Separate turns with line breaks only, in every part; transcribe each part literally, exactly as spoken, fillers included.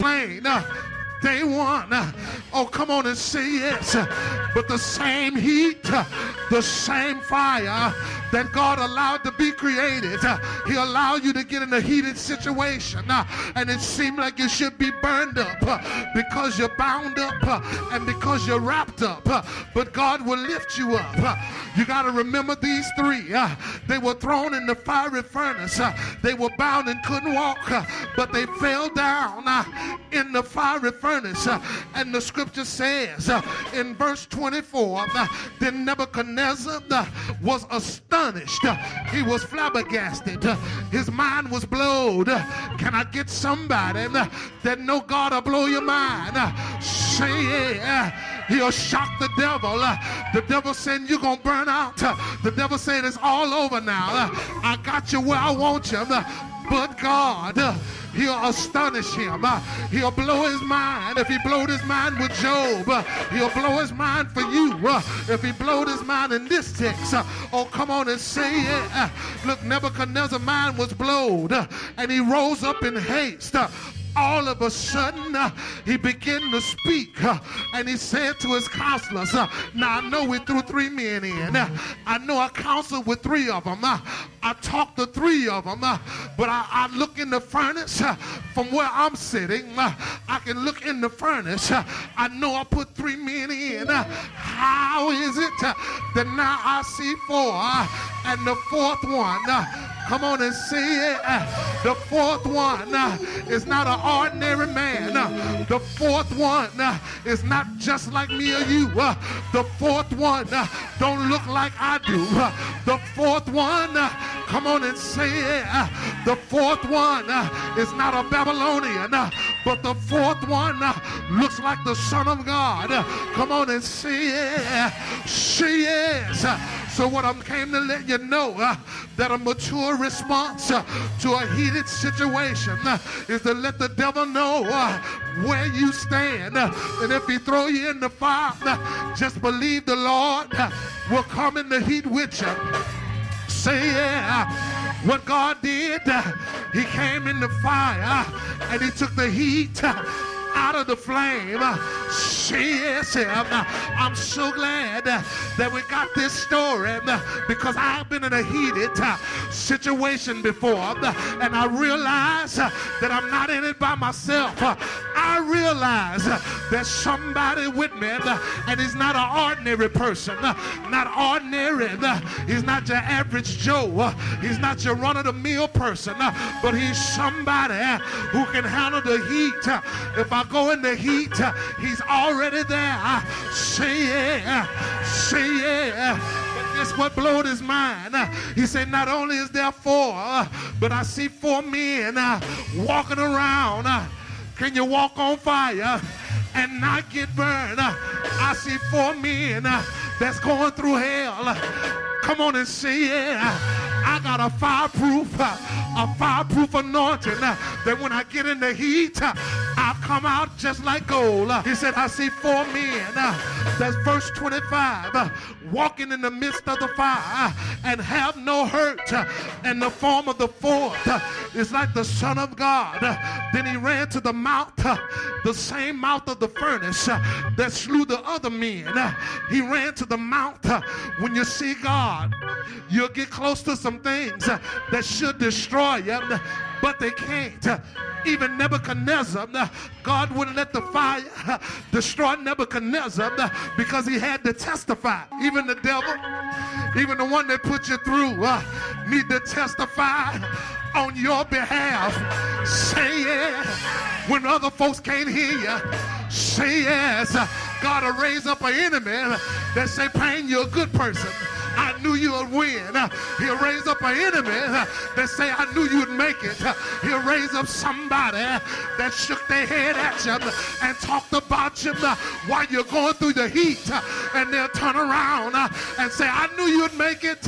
Plain. Uh, Day one, uh, oh come on and say yes, uh, but the same heat, uh, the same fire that God allowed to be created, uh, he allowed you to get in a heated situation, uh, and it seemed like you should be burned up uh, because you're bound up uh, and because you're wrapped up, uh, but God will lift you up. Uh, you got to remember these three. Uh, they were thrown in the fiery furnace. Uh, they were bound and couldn't walk, uh, but they fell down uh, in the fiery furnace. Uh, and the scripture says uh, in verse twenty-four, uh, then Nebuchadnezzar uh, was astonished. Uh, he was flabbergasted. Uh, his mind was blown. Uh, can I get somebody uh, that know God will blow your mind? Uh, say yeah. He'll shock the devil. Uh, the devil saying you're going to burn out. Uh, the devil saying it's all over now. Uh, I got you where I want you. Uh, but God, uh, he'll astonish him. Uh, he'll blow his mind. If he blowed his mind with Job, uh, he'll blow his mind for you. Uh, if he blowed his mind in this text, uh, oh, come on and say it. Uh, look, Nebuchadnezzar's mind was blowed, uh, and he rose up in haste. Uh, all of a sudden, uh, he began to speak, uh, and he said to his counselors, uh, now I know we threw three men in. Uh, I know I counseled with three of them. Uh, I talked to three of them, uh, but I, I look in the furnace uh, from where I'm sitting. Uh, I can look in the furnace. Uh, I know I put three men in. Uh, how is it uh, that now I see four, uh, and the fourth one, uh, come on and say it. Uh, the fourth one uh, is not an ordinary man. Uh, the fourth one uh, is not just like me or you. Uh, the fourth one uh, don't look like I do. Uh, the fourth one, uh, come on and say it. Uh, the fourth one uh, is not a Babylonian, uh, but the fourth one uh, looks like the Son of God. Uh, come on and say it. She is. Uh, So what I came to let you know, uh, that a mature response uh, to a heated situation uh, is to let the devil know uh, where you stand. Uh, and if he throw you in the fire, uh, just believe the Lord uh, will come in the heat with you. Say yeah. What God did, uh, he came in the fire uh, and he took the heat uh, out of the flame. Uh, yes, uh, I'm so glad uh, that we got this story uh, because I've been in a heated uh, situation before, uh, and I realize uh, that I'm not in it by myself. Uh, I realize uh, there's somebody with me, uh, and he's not an ordinary person, uh, not ordinary. Uh, he's not your average Joe. Uh, he's not your run-of-the-mill person, uh, but he's somebody uh, who can handle the heat. Uh, if I go in the heat, uh, he's already there. Uh, say yeah, say yeah. But this what blowed his mind. Uh, he said, not only is there four, uh, but I see four men uh, walking around. Uh, can you walk on fire and not get burned? Uh, I see four men uh, that's going through hell. Uh, come on and say yeah. I got a fireproof, uh, a fireproof anointing uh, that when I get in the heat, uh, I'll come out just like gold. Uh, he said, I see four men, uh, that's verse twenty-five, uh, walking in the midst of the fire uh, and have no hurt. Uh, and the form of the fourth uh, is like the Son of God. Uh, then he ran to the mouth, uh, the same mouth of the furnace uh, that slew the other men. Uh, he ran to the mouth. Uh, when you see God, you'll get close to some things uh, that should destroy you, but they can't. Uh, even Nebuchadnezzar, uh, God wouldn't let the fire uh, destroy Nebuchadnezzar uh, because he had to testify. Even the devil, even the one that put you through, uh, need to testify on your behalf. Say yeah. When other folks can't hear you, say yes. Uh, God will raise up an enemy that say, Payne, you're a good person. I knew you would win. Uh, he'll raise up an enemy uh, that say, I knew you'd make it. Uh, he'll raise up somebody uh, that shook their head at you uh, and talked about you uh, while you're going through the heat. Uh, and they'll turn around uh, and say, I knew you'd make it. Uh,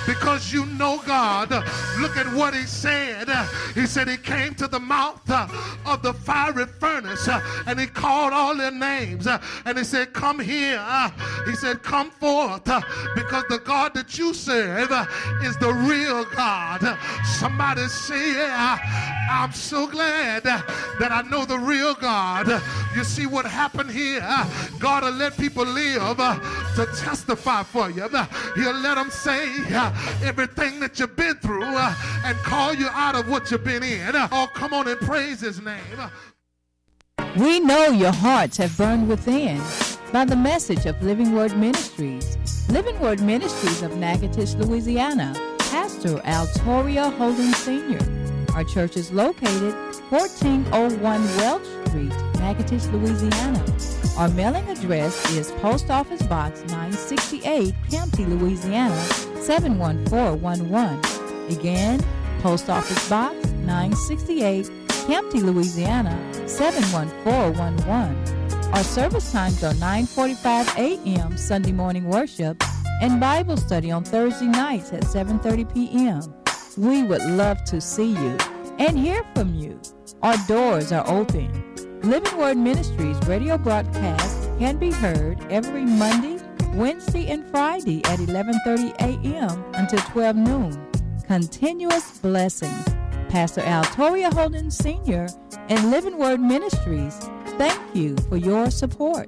because you know God. Look at what he said. He said he came to the mouth of the fiery furnace and he called all their names and he said, come here. He said, come forth, because the God that you serve is the real God. Somebody say, yeah, I'm so glad that I know the real God. You see what happened here? God will let people live to testify for you. He'll let them say everything that you've been through and call you out of what you've been in. Oh, come on and praise his name.
We know your hearts have burned within by the message of Living Word Ministries. Living Word Ministries of Natchitoches, Louisiana. Pastor Altoria Holden Senior Our church is located fourteen oh one Welch Street, Natchitoches, Louisiana. Our mailing address is Post Office Box nine sixty-eight, Campty, Louisiana, seven one four one one. Again, Post Office Box nine sixty-eight, Campty, Louisiana, seven one four one one. Our service times are nine forty-five a.m. Sunday morning worship and Bible study on Thursday nights at seven thirty p.m. We would love to see you and hear from you. Our doors are open. Living Word Ministries radio broadcast can be heard every Monday, Wednesday, and Friday at eleven thirty a.m. until twelve noon. Continuous blessings. Pastor Altoria Holden Senior and Living Word Ministries, thank you for your support.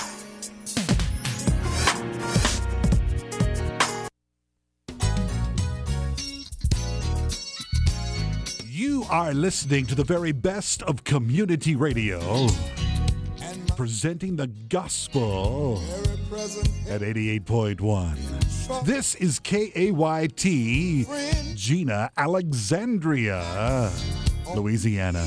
You are listening to the very best of community radio, presenting the gospel at eighty-eight point one. This is K A Y T, Gina, Alexandria, Louisiana.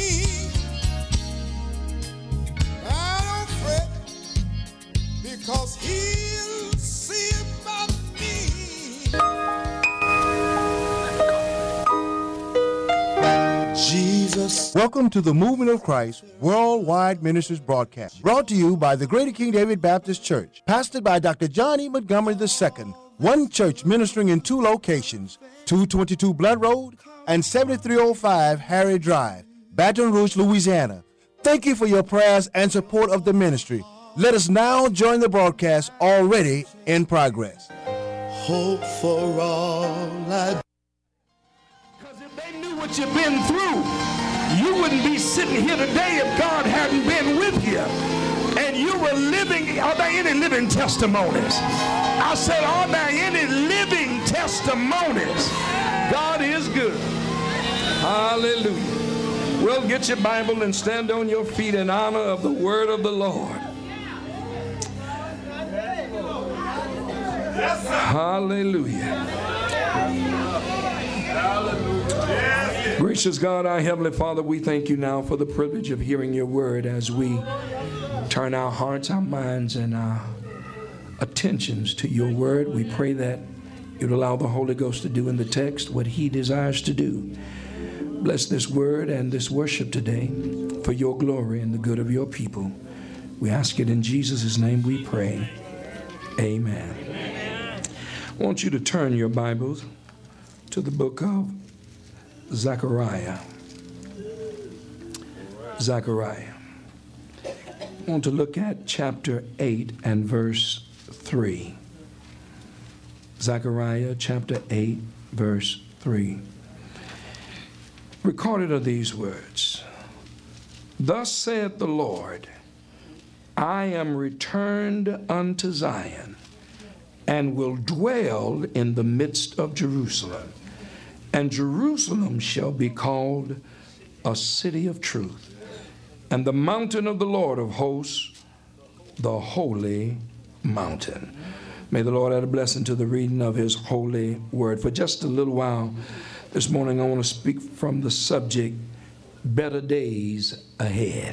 I don't fret, because he'll see about me. Jesus.
Welcome to the Movement of Christ Worldwide Ministries broadcast, brought to you by the Greater King David Baptist Church, pastored by Doctor John E. Montgomery the Second, one church ministering in two locations, two twenty-two Blunt Road and seventy-three oh five Harry Drive, Baton Rouge, Louisiana. Thank you for your prayers and support of the ministry. Let us now join the broadcast already in progress.
Hope for all I.
Because if they knew what you've been through, you wouldn't be sitting here today if God hadn't been with you. And you were living. Are there any living testimonies? I said, are there any living testimonies? God is good. Hallelujah. Well, get your Bible and stand on your feet in honor of the word of the Lord. Hallelujah. Gracious God, our Heavenly Father, we thank you now for the privilege of hearing your word as we turn our hearts, our minds, and our attentions to your word. We pray that you'd allow the Holy Ghost to do in the text what he desires to do. Bless this word and this worship today for your glory and the good of your people. We ask it in Jesus' name we pray. Amen. Amen. I want you to turn your Bibles to the book of Zechariah. Zechariah. I want to look at chapter eight and verse three. Zechariah chapter eight, verse three. Recorded are these words. Thus saith the Lord, I am returned unto Zion, and will dwell in the midst of Jerusalem. And Jerusalem shall be called a city of truth, and the mountain of the Lord of hosts, the holy mountain. May the Lord add a blessing to the reading of his holy word. For just a little while this morning, I want to speak from the subject, better days ahead.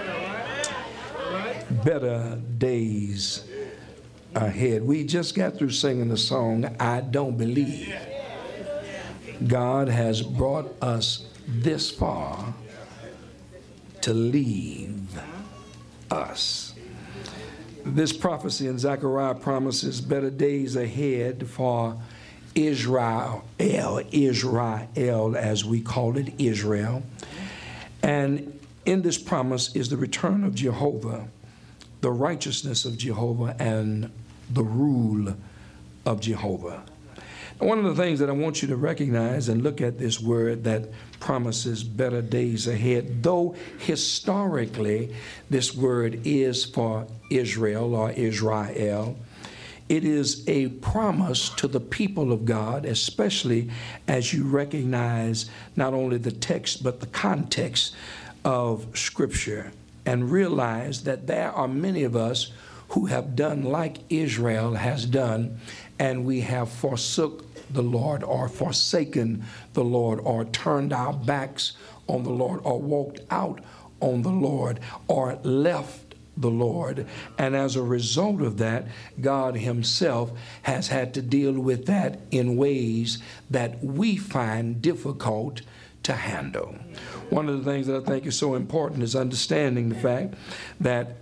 Better days ahead. We just got through singing the song, I Don't Believe God has brought us this far to leave us. This prophecy in Zechariah promises better days ahead for Israel, Israel, as we call it, Israel. And in this promise is the return of Jehovah, the righteousness of Jehovah, and the rule of Jehovah. And one of the things that I want you to recognize and look at this word that promises better days ahead, though historically this word is for Israel or Israel, it is a promise to the people of God, especially as you recognize not only the text but the context of Scripture, and realize that there are many of us who have done like Israel has done, and we have forsook the Lord, or forsaken the Lord, or turned our backs on the Lord, or walked out on the Lord, or left the Lord. And as a result of that, God himself has had to deal with that in ways that we find difficult to handle. One of the things that I think is so important is understanding the fact that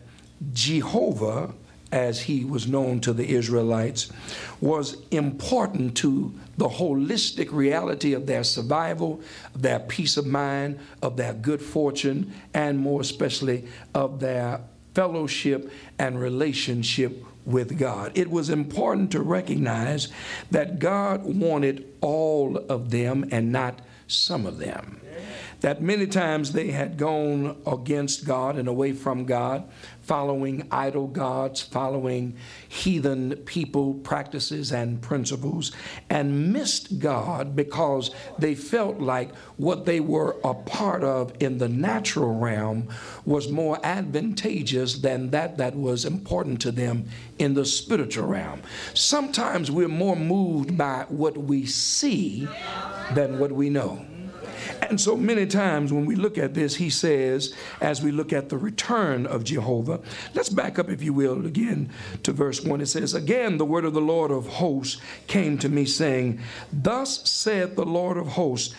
Jehovah, as he was known to the Israelites, was important to the holistic reality of their survival, of their peace of mind, of their good fortune, and more especially of their fellowship and relationship with God. It was important to recognize that God wanted all of them and not some of them. That many times they had gone against God and away from God, following idol gods, following heathen people practices and principles, and missed God because they felt like what they were a part of in the natural realm was more advantageous than that that was important to them in the spiritual realm. Sometimes we're more moved by what we see than what we know. And so many times when we look at this, he says, as we look at the return of Jehovah, let's back up, if you will, again to verse one. It says, again, the word of the Lord of hosts came to me, saying, thus saith the Lord of hosts,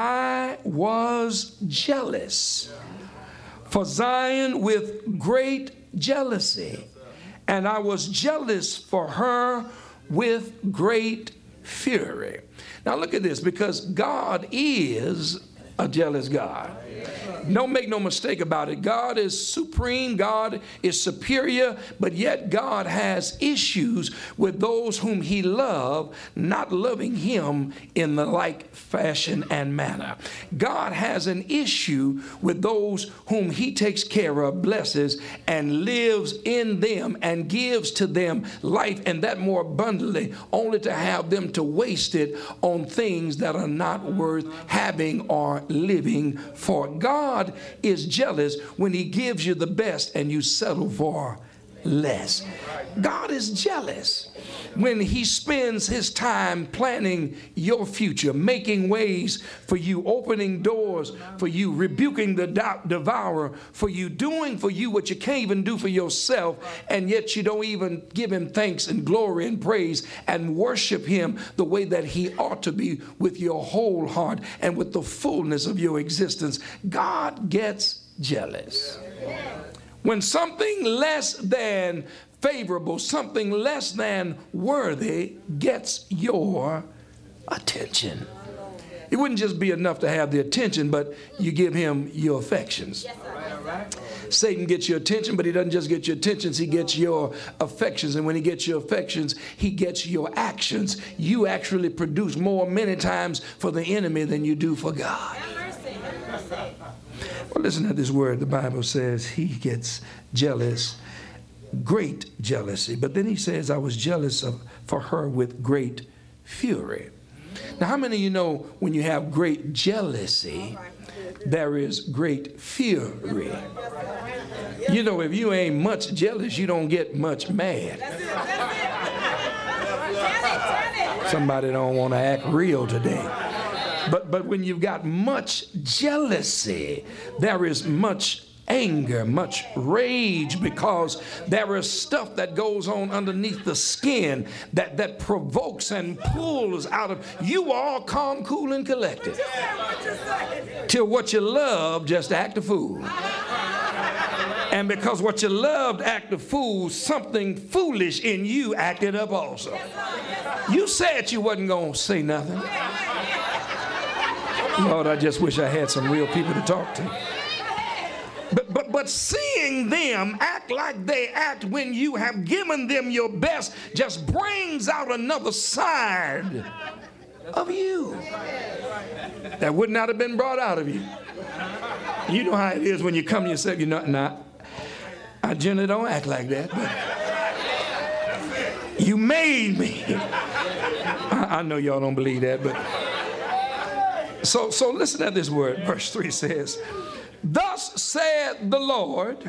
I was jealous for Zion with great jealousy, and I was jealous for her with great fury. Now look at this, because God is a jealous God. Don't make no mistake about it. God is supreme. God is superior, but yet God has issues with those whom he loves, not loving him in the like fashion and manner. God has an issue with those whom he takes care of, blesses, and lives in them and gives to them life, and that more abundantly, only to have them to waste it on things that are not worth having or living for. God God is jealous when he gives you the best and you settle for less. God is jealous when he spends his time planning your future, making ways for you, opening doors for you, rebuking the devourer for you, doing for you what you can't even do for yourself, and yet you don't even give him thanks and glory and praise and worship him the way that he ought to be, with your whole heart and with the fullness of your existence. God gets jealous when something less than favorable, something less than worthy gets your attention. It wouldn't just be enough to have the attention, but you give him your affections. Satan gets your attention, but he doesn't just get your attentions, he gets your affections. And when he gets your affections, he gets your actions. You actually produce more many times for the enemy than you do for God. Well, listen to this word. The Bible says he gets jealous, great jealousy. But then he says, I was jealous of, for her with great fury. Now, how many of you know when you have great jealousy, there is great fury? You know, if you ain't much jealous, you don't get much mad. Somebody don't want to act real today. But but when you've got much jealousy, there is much anger, much rage, because there is stuff that goes on underneath the skin that, that provokes and pulls out of you. All calm, cool, and collected till what you love just act a fool. And because what you loved act a fool, something foolish in you acted up also. You said you wasn't going to say nothing. Lord, I just wish I had some real people to talk to. But, but, but seeing them act like they act when you have given them your best just brings out another side of you that would not have been brought out of you. You know how it is when you come to yourself, you know, nah, I generally don't act like that, but you made me. I, I know y'all don't believe that, but so, so listen to this word. Verse three says, thus said the Lord,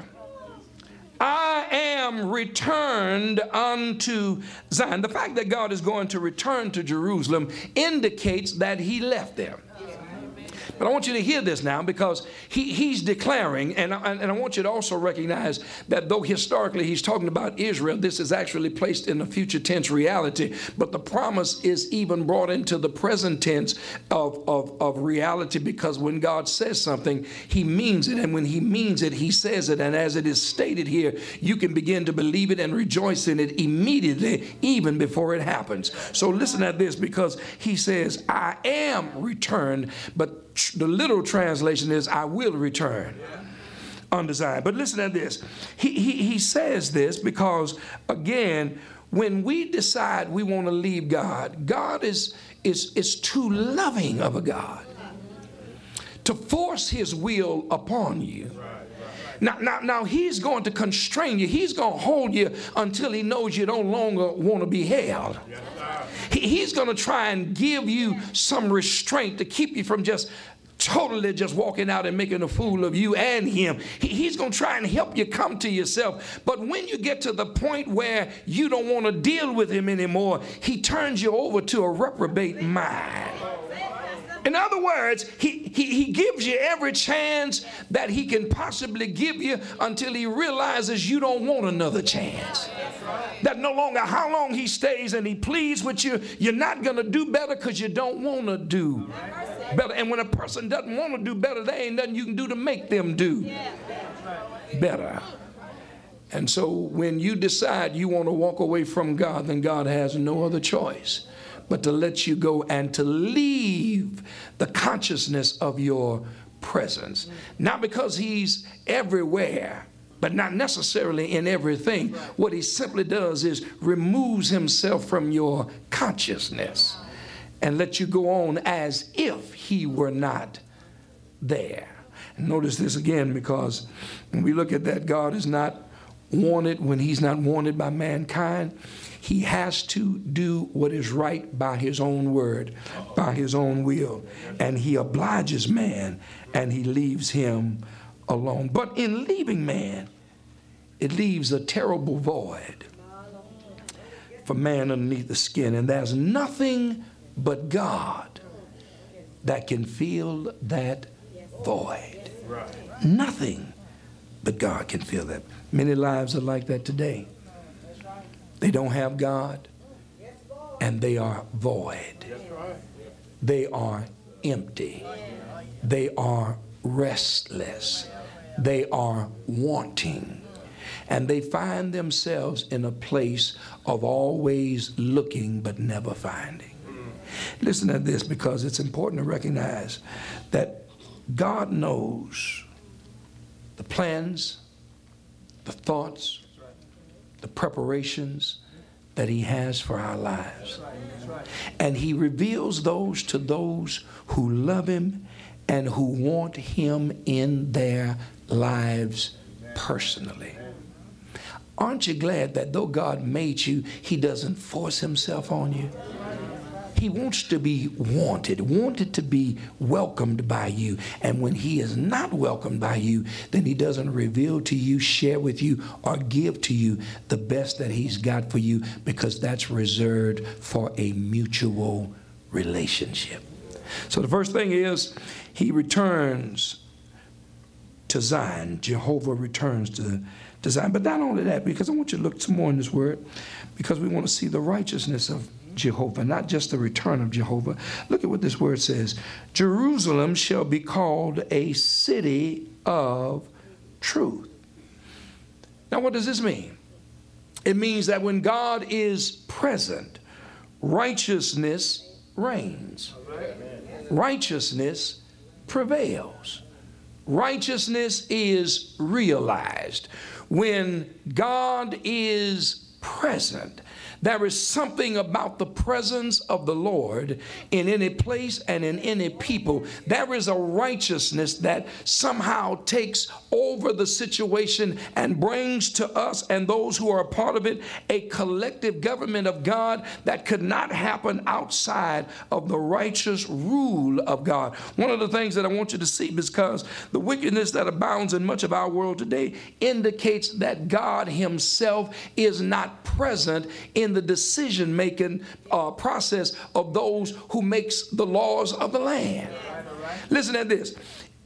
I am returned unto Zion. The fact that God is going to return to Jerusalem indicates that he left there. But I want you to hear this now, because he, he's declaring, and I, and I want you to also recognize that though historically he's talking about Israel, this is actually placed in a future tense reality. But the promise is even brought into the present tense of, of, of reality, because when God says something, he means it. And when he means it, he says it. And as it is stated here, you can begin to believe it and rejoice in it immediately, even before it happens. So listen at this, because he says, I am returned, but the literal translation is, I will return unto Zion. But listen to this. He, he, he says this because, again, when we decide we want to leave God, God is, is, is too loving of a God to force his will upon you. Now, now, now he's going to constrain you. He's going to hold you until he knows you no longer want to be held. He, he's going to try and give you some restraint to keep you from just totally just walking out and making a fool of you and him. He, he's going to try and help you come to yourself. But when you get to the point where you don't want to deal with him anymore, he turns you over to a reprobate mind. In other words, he, he, he gives you every chance that he can possibly give you until he realizes you don't want another chance. That no longer how long he stays and he pleads with you, you're not going to do better because you don't want to do better. And when a person doesn't want to do better, there ain't nothing you can do to make them do better. And so when you decide you want to walk away from God, then God has no other choice but to let you go and to leave the consciousness of your presence. Not because he's everywhere, but not necessarily in everything. What he simply does is removes himself from your consciousness and let you go on as if he were not there. And notice this again, because when we look at that, God is not wanted when he's not wanted by mankind. He has to do what is right by his own word, by his own will. And he obliges man and he leaves him alone. But in leaving man, it leaves a terrible void for man underneath the skin. And there's nothing but God that can fill that void. Nothing but God can fill that. Many lives are like that today. They don't have God, and they are void. They are empty. They are restless. They are wanting. And they find themselves in a place of always looking but never finding. Listen to this, because it's important to recognize that God knows the plans, the thoughts, the preparations that he has for our lives. And he reveals those to those who love him and who want him in their lives personally. Aren't you glad that though God made you, he doesn't force himself on you? He wants to be wanted, wanted to be welcomed by you. And when he is not welcomed by you, then he doesn't reveal to you, share with you, or give to you the best that he's got for you, because that's reserved for a mutual relationship. So the first thing is he returns to Zion. Jehovah returns to, to Zion. But not only that, because I want you to look some more in this word, because we want to see the righteousness of Jehovah, not just the return of Jehovah. Look at what this word says. Jerusalem shall be called a city of truth. Now, what does this mean? It means that when God is present, righteousness reigns. Righteousness prevails. Righteousness is realized. When God is present, there is something about the presence of the Lord in any place and in any people. There is a righteousness that somehow takes over the situation and brings to us and those who are a part of it a collective government of God that could not happen outside of the righteous rule of God. One of the things that I want you to see, because the wickedness that abounds in much of our world today indicates that God himself is not present in the decision-making uh, process of those who makes the laws of the land. Listen to this.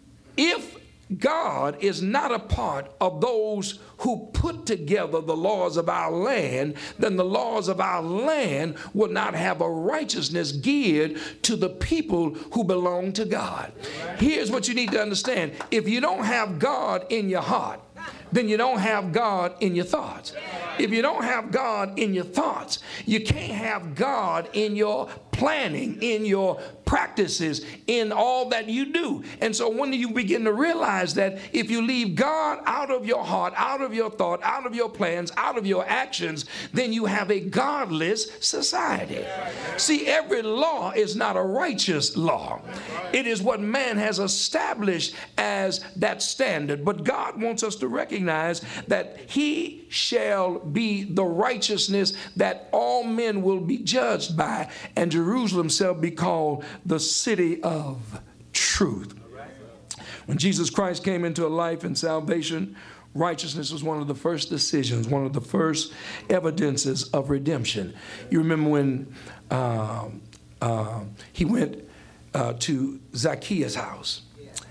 If God is not a part of those who put together the laws of our land, then the laws of our land will not have a righteousness geared to the people who belong to God. Here's what you need to understand. If you don't have God in your heart, then you don't have God in your thoughts. If you don't have God in your thoughts, you can't have God in your planning, in your practices, in all that you do. And so when you begin to realize that if you leave God out of your heart, out of your thought, out of your plans, out of your actions, then you have a godless society. See, every law is not a righteous law. It is what man has established as that standard. But God wants us to recognize that he shall be the righteousness that all men will be judged by, and Jerusalem shall be called the city of truth. When Jesus Christ came into a life and salvation, righteousness was one of the first decisions, one of the first evidences of redemption. You remember when uh, uh, he went uh, to Zacchaeus' house.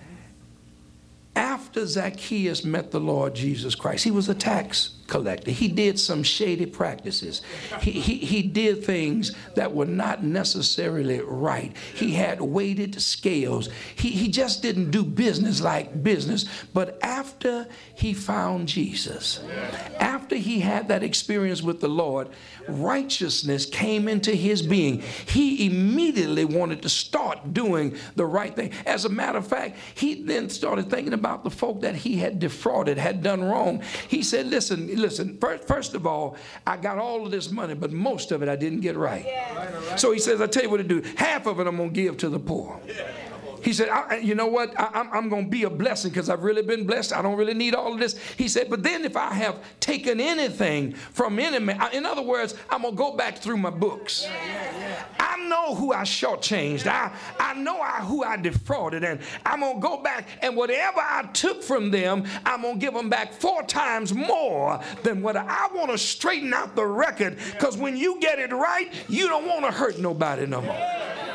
After Zacchaeus met the Lord Jesus Christ, he was a tax collector. He did some shady practices. He, he, he did things that were not necessarily right. He had weighted scales. He, he just didn't do business like business. But after he found Jesus, after he had that experience with the Lord, righteousness came into his being. He immediately wanted to start doing the right thing. As a matter of fact, he then started thinking about the folk that he had defrauded, had done wrong. He said, listen, listen, first, first of all, I got all of this money, but most of it I didn't get right. Yeah. So he says, I tell you what to do. Half of it I'm going to give to the poor. Yeah. He said, I, you know what? I, I'm, I'm going to be a blessing because I've really been blessed. I don't really need all of this. He said, but then if I have taken anything from any man, in other words, I'm going to go back through my books. Yeah, yeah, yeah. I know who I shortchanged. I, I know I, who I defrauded. And I'm going to go back, and whatever I took from them, I'm going to give them back four times more than what I, I want to straighten out the record, because when you get it right, you don't want to hurt nobody no more.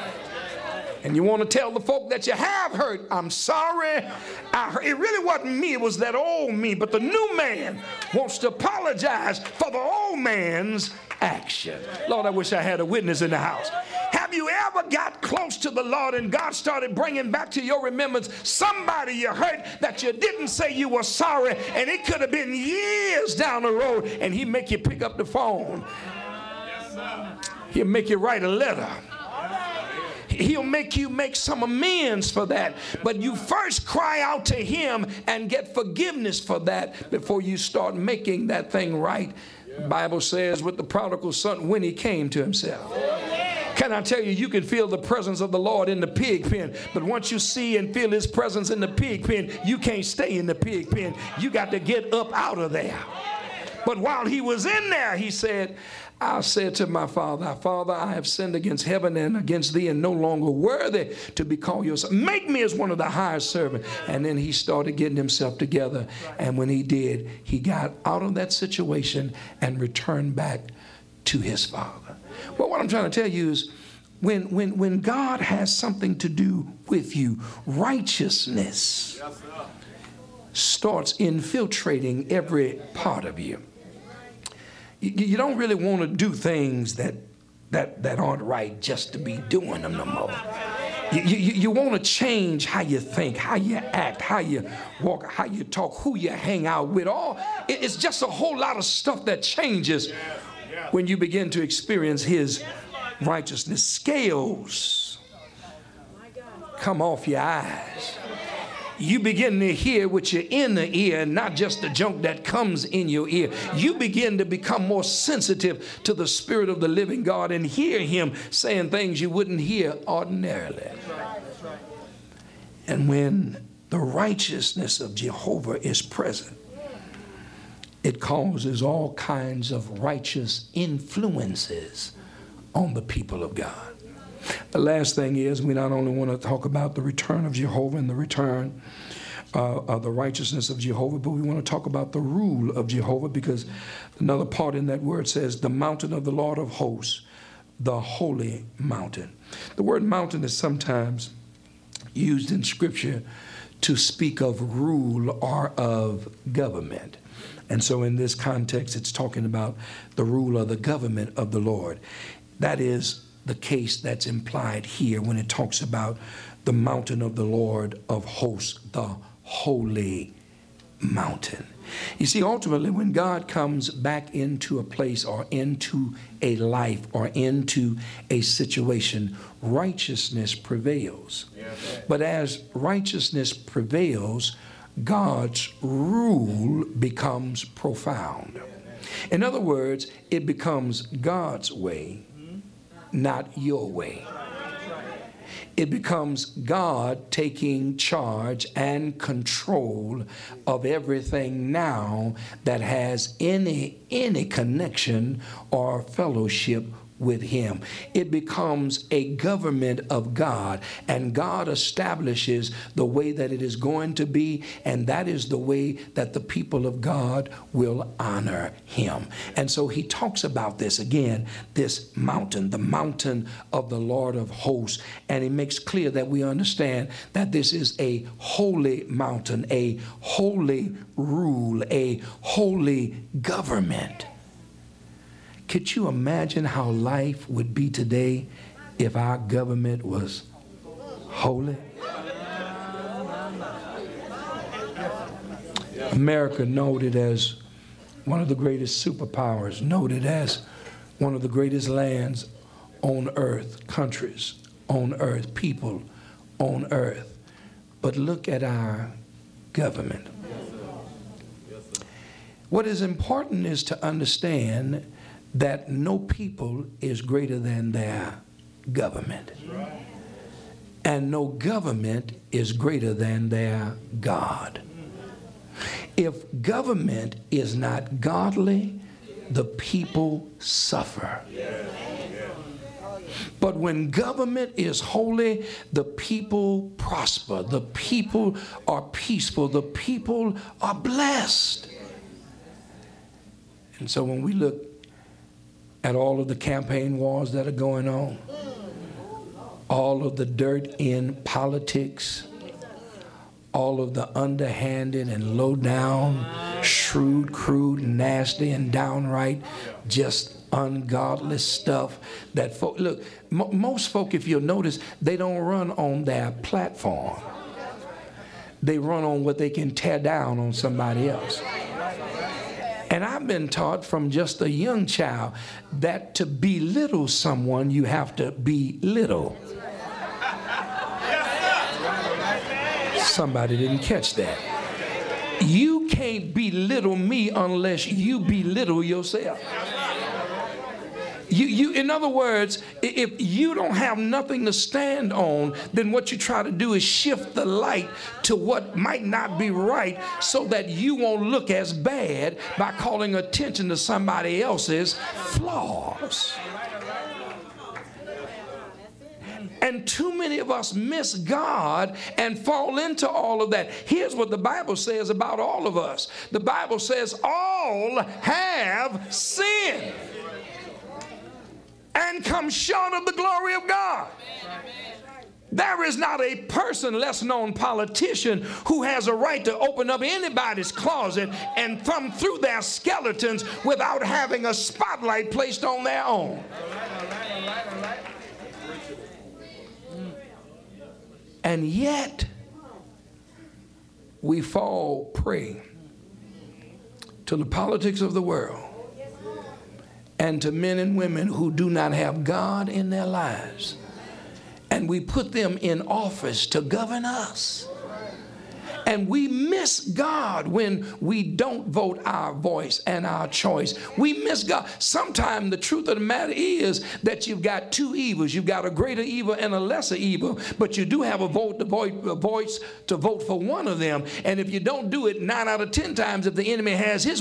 And you want to tell the folk that you have hurt, I'm sorry. I hurt. It really wasn't me. It was that old me. But the new man wants to apologize for the old man's action. Lord, I wish I had a witness in the house. Have you ever got close to the Lord and God started bringing back to your remembrance somebody you hurt that you didn't say you were sorry, and it could have been years down the road, and he make you pick up the phone. He'll make you write a letter. He'll make you make some amends for that. But you first cry out to him and get forgiveness for that before you start making that thing right. The Bible says with the prodigal son, when he came to himself. Can I tell you, you can feel the presence of the Lord in the pig pen, but once you see and feel his presence in the pig pen, you can't stay in the pig pen. You got to get up out of there. But while he was in there, he said, I said to my father, Father, I have sinned against heaven and against thee, and no longer worthy to be called your son. Make me as one of the hired servants. And then he started getting himself together. And when he did, he got out of that situation and returned back to his father. Well, what I'm trying to tell you is, when, when, when God has something to do with you, righteousness starts infiltrating every part of you. You don't really want to do things that, that, that aren't right just to be doing them no more. You, you, you want to change how you think, how you act, how you walk, how you talk, who you hang out with. All it's just a whole lot of stuff that changes when you begin to experience his righteousness. Scales come off your eyes. You begin to hear with your inner ear and not just the junk that comes in your ear. You begin to become more sensitive to the Spirit of the living God and hear him saying things you wouldn't hear ordinarily. And when the righteousness of Jehovah is present, it causes all kinds of righteous influences on the people of God. The last thing is, we not only want to talk about the return of Jehovah and the return uh, of the righteousness of Jehovah, but we want to talk about the rule of Jehovah, because another part in that word says the mountain of the Lord of hosts, the holy mountain. The word mountain is sometimes used in Scripture to speak of rule or of government. And so in this context, it's talking about the rule of the government of the Lord. That is the case that's implied here when it talks about the mountain of the Lord of hosts, the holy mountain. You see, ultimately, when God comes back into a place or into a life or into a situation, righteousness prevails. But as righteousness prevails, God's rule becomes profound. In other words, it becomes God's way, not your way. It becomes God taking charge and control of everything now that has any any connection or fellowship with him. It becomes a government of God, and God establishes the way that it is going to be, and that is the way that the people of God will honor him. And so he talks about this again, this mountain, the mountain of the Lord of hosts, and he makes clear that we understand that this is a holy mountain, a holy rule, a holy government. Could you imagine how life would be today if our government was holy? America, noted as one of the greatest superpowers, noted as one of the greatest lands on earth, countries on earth, people on earth. But look at our government. What is important is to understand that no people is greater than their government. And no government is greater than their God. If government is not godly, the people suffer. But when government is holy, the people prosper. The people are peaceful. The people are blessed. And so when we look at all of the campaign wars that are going on, all of the dirt in politics, all of the underhanded and low down, shrewd, crude, nasty, and downright just ungodly stuff that folk, look, mo most folk, if you'll notice, they don't run on their platform. They run on what they can tear down on somebody else. And I've been taught from just a young child that to belittle someone, you have to be little. Somebody didn't catch that. You can't belittle me unless you belittle yourself. You, you, in other words, if you don't have nothing to stand on, then what you try to do is shift the light to what might not be right so that you won't look as bad by calling attention to somebody else's flaws. And too many of us miss God and fall into all of that. Here's what the Bible says about all of us. The Bible says all have sinned and come short of the glory of God. There is not a person, less known politician, who has a right to open up anybody's closet and thumb through their skeletons without having a spotlight placed on their own. And yet, we fall prey to the politics of the world. And and to men and women who do not have God in their lives. And we put them in office to govern us. And we miss God when we don't vote our voice and our choice. We miss God. Sometimes the truth of the matter is that you've got two evils. You've got a greater evil and a lesser evil, but you do have a vote to vote, a voice to vote for one of them. And if you don't do it, nine out of ten times, if the enemy has his